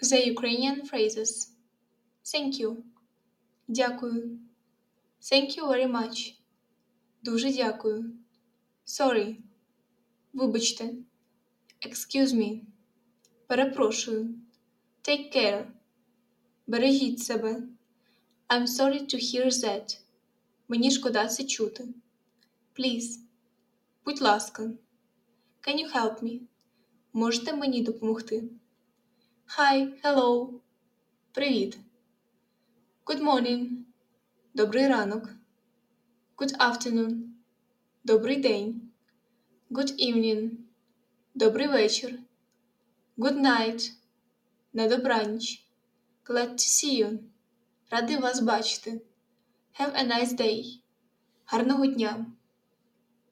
The Ukrainian phrases. Thank you. Дякую. Thank you very much. Дуже дякую. Sorry. Вибачте. Excuse me. Перепрошую. Take care. Бережіть себе. I'm sorry to hear that. Мені шкода це чути. Please. Будь ласка. Can you help me? Можете мені допомогти? Hi, hello. Привіт. Good morning. Добрий ранок. Good afternoon. Добрий день. Good evening. Добрий вечір. Good night. На добраніч. Glad to see you. Радий вас бачити. Have a nice day. Гарного дня.